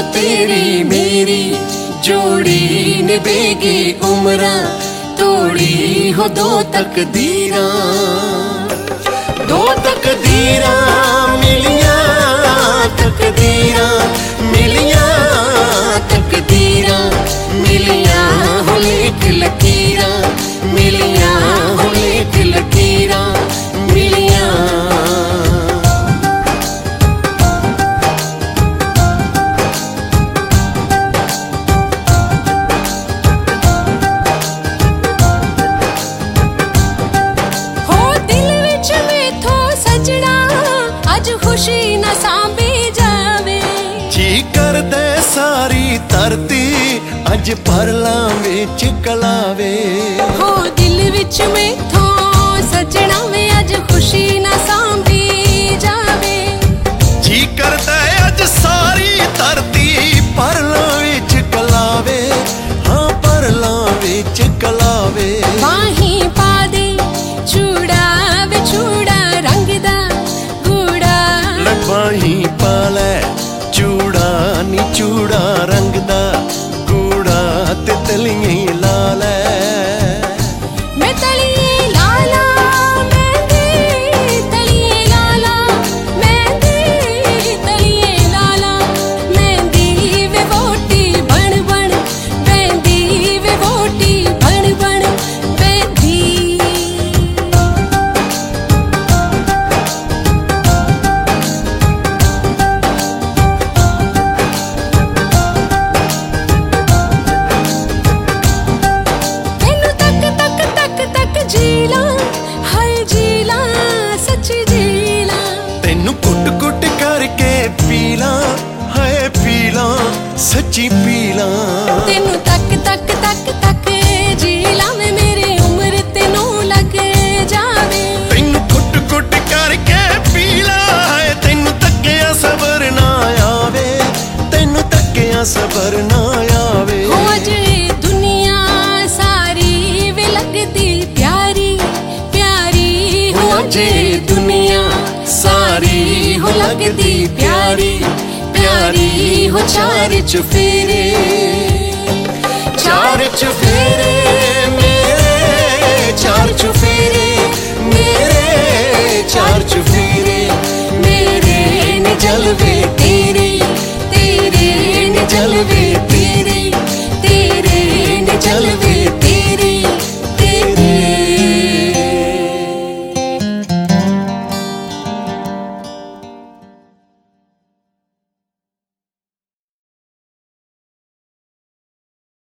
तेरी मेरी जोड़ी निभेगी उम्रा, तोड़ी हो दो तकदीरा। दो तकदीरा मिलिया, तकदीरा मिलिया, तकदीरा मिलिया हो लेख लकीरा, मिलिया हो लेख लकीरा मिलिया। खुशी न सांभी जावे, जी कर दे सारी धरती अज परला विच कलावे। हो दिल विच मैथों सजना वे अज खुशी न सांभी जावे, जी कर दे अज सारी धरती परला विच कलावे। हाँ परला विच कलावे। बाही पा दे चूड़ा वे चूड़ा रंग दा, बाही पाले चूड़ा नी चूड़ा रंग दा, कूड़ा ते तलिए लाल मैं तलिए लाला, मेहंदी तलिए लाला, मेहंदी तलिए लाला, मेहंदी वे वोटी बन बन, मेहंदी वे वोटी बन बन मेहंदी। जीला हाय जीला सच्ची जीला, तेनू कुट कुट करके पीला, हाय पीला सच्ची पीला। तेनू तक तक तक तक जीला मैं मेरी उम्र तेनू लग जावे। तेनू कुट कुट करके पीला, हाय तेनू तकिया सबर ना आवे, तेनू तकिया सबर ना आवे। हो अज दुनिया सारी वे लगदी जे दुनिया सारी हो लगदी प्यारी, प्यारी हो चार चुफेरे, चार चुफेरे मेरे, चार चुफेरे मेरे, चार चुफेरे मेरे ने जलवे